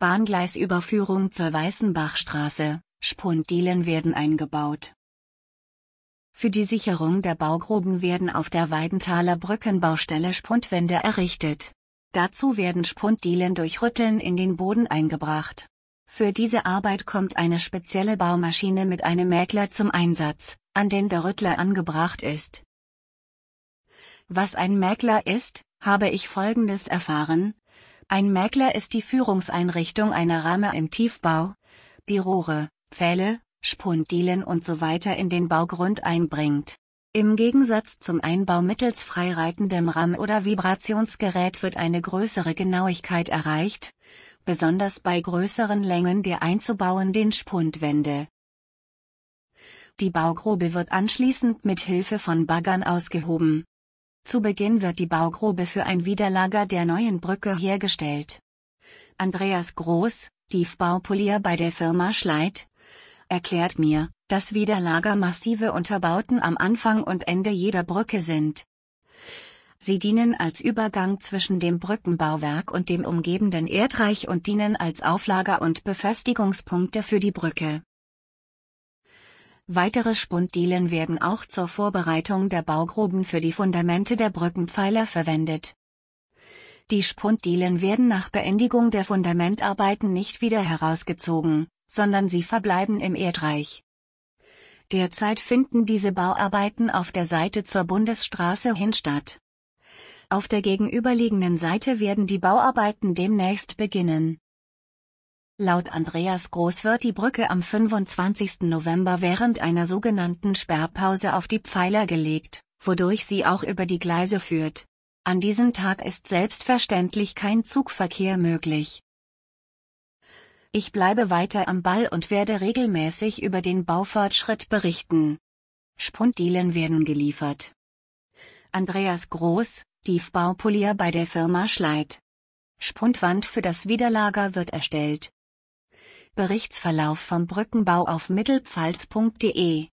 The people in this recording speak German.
Bahngleisüberführung zur Weißenbachstraße, Spunddielen werden eingebaut. Für die Sicherung der Baugruben werden auf der Weidenthaler Brückenbaustelle Spundwände errichtet. Dazu werden Spunddielen durch Rütteln in den Boden eingebracht. Für diese Arbeit kommt eine spezielle Baumaschine mit einem Mäkler zum Einsatz, an den der Rüttler angebracht ist. Was ein Mäkler ist, habe ich Folgendes erfahren. Ein Mäkler ist die Führungseinrichtung einer Ramme im Tiefbau, die Rohre, Pfähle, Spunddielen usw. in den Baugrund einbringt. Im Gegensatz zum Einbau mittels freireitendem Ramm- oder Vibrationsgerät wird eine größere Genauigkeit erreicht, besonders bei größeren Längen der einzubauenden Spundwände. Die Baugrube wird anschließend mit Hilfe von Baggern ausgehoben. Zu Beginn wird die Baugrube für ein Widerlager der neuen Brücke hergestellt. Andreas Groß, Tiefbaupolier bei der Firma Schleit, erklärt mir, dass Widerlager massive Unterbauten am Anfang und Ende jeder Brücke sind. Sie dienen als Übergang zwischen dem Brückenbauwerk und dem umgebenden Erdreich und dienen als Auflager- und Befestigungspunkte für die Brücke. Weitere Spunddielen werden auch zur Vorbereitung der Baugruben für die Fundamente der Brückenpfeiler verwendet. Die Spunddielen werden nach Beendigung der Fundamentarbeiten nicht wieder herausgezogen, sondern sie verbleiben im Erdreich. Derzeit finden diese Bauarbeiten auf der Seite zur Bundesstraße hin statt. Auf der gegenüberliegenden Seite werden die Bauarbeiten demnächst beginnen. Laut Andreas Groß wird die Brücke am 25. November während einer sogenannten Sperrpause auf die Pfeiler gelegt, wodurch sie auch über die Gleise führt. An diesem Tag ist selbstverständlich kein Zugverkehr möglich. Ich bleibe weiter am Ball und werde regelmäßig über den Baufortschritt berichten. Spunddielen werden geliefert. Andreas Groß, Tiefbaupolier bei der Firma Schleit. Spundwand für das Widerlager wird erstellt. Berichtsverlauf vom Brückenbau auf mittelpfalz.de